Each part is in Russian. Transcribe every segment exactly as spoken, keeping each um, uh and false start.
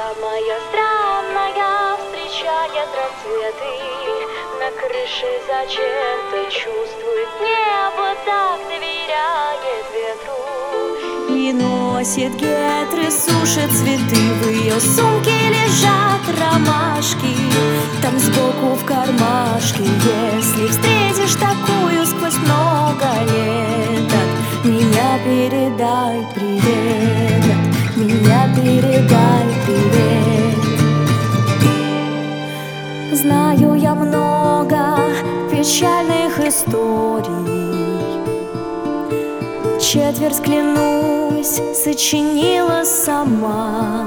Самая странная встречает рассветы. На крыше зачем-то чувствует небо, так доверяет ветру. И носит гетры, сушит цветы. В ее сумке лежат ромашки, там сбоку в кармашке. Если встретишь такую сквозь много лет, от меня передай привет, от меня передай привет. Знаю я много печальных историй, четверть, клянусь, сочинила сама.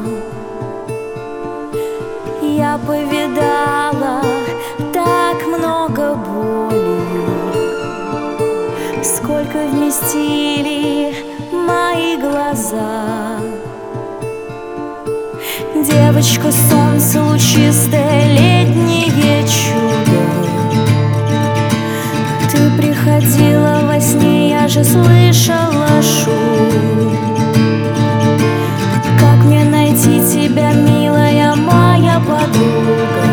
Я повидала так много боли, сколько вместили мои глаза. Девочка, солнце лучистое, летнее чудо, ты приходила во сне, я же слышала шум. Как мне найти тебя, милая моя подруга?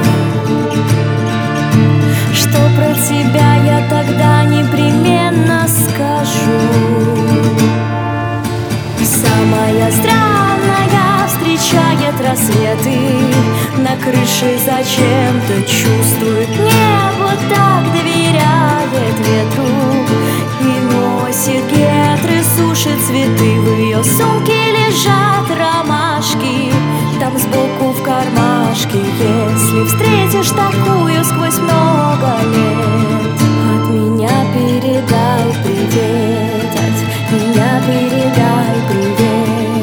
Что про тебя я тогда непременно скажу? Самая странная встречает рассветы. На крыше зачем-то чувствует небо, так доверяет ветру. И носит гетры, сушит цветы. В ее сумке лежат ромашки, там сбоку в кармашке. Если встретишь такую сквозь много лет, от меня передай привет, от меня передай привет.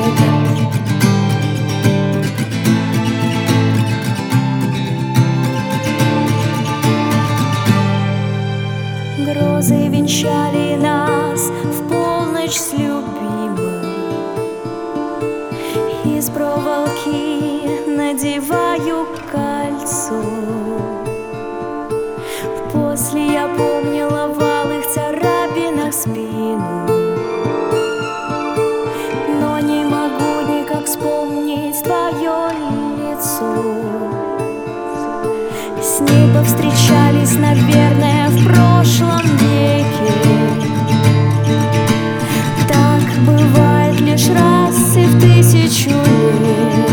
Грозы венчали нас в полночь с любимым. Из проволоки надеваю кольцо. После я помнила в алых царапинах спину, но не могу никак вспомнить твое лицо. С ней повстречались, наверное, в прошлом веке. Так бывает лишь раз и в тысячу лет,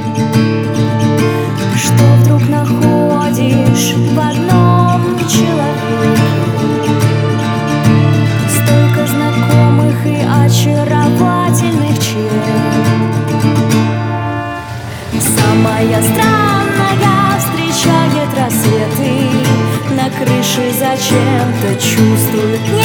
что вдруг находишь в одном человеке столько знакомых и очаровательных черт. Самая странная встречает рассветы. На крыше зачем-то чувствует